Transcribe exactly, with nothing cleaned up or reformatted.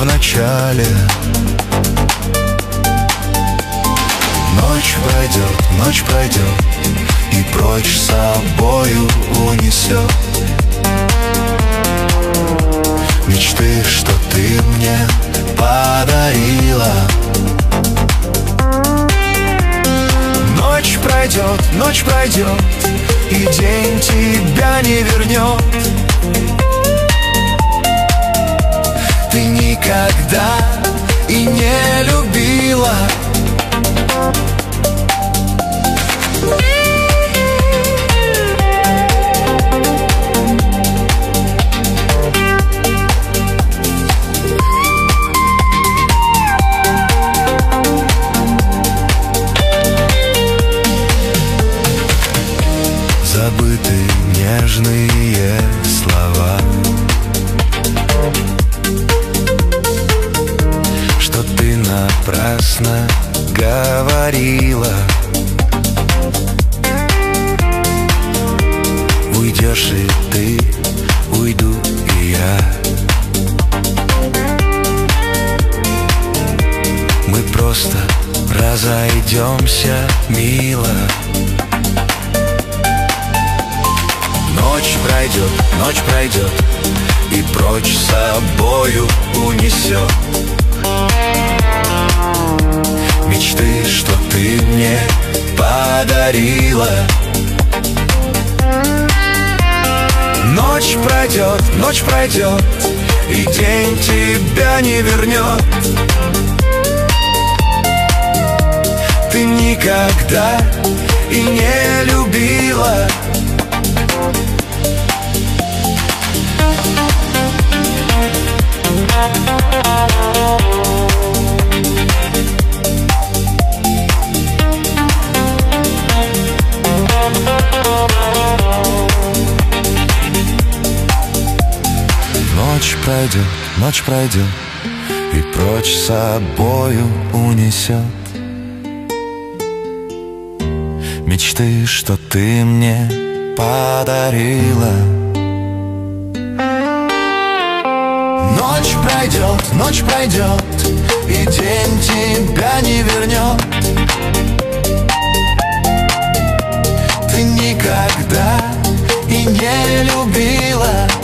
в начале. Ночь пройдет, ночь пройдет, и прочь с собою унесет мечты, что ты мне подарила. Ночь пройдет, ночь пройдет, и день тебя не вернет. Ты никогда и не любила. Забытые нежные слова, что ты напрасно говорила. Уйдешь и ты, уйду и я. Мы просто разойдемся, мило. Ночь пройдет, ночь пройдет, и прочь с собою унесет мечты, что ты мне подарила. Ночь пройдет, ночь пройдет, и день тебя не вернет. Ты никогда и не любила. Ночь пройдет, ночь пройдет, и прочь с собою унесет мечты, что ты мне подарила. Ночь пройдет, ночь пройдет, и день тебя не вернет. Ты никогда и не любила.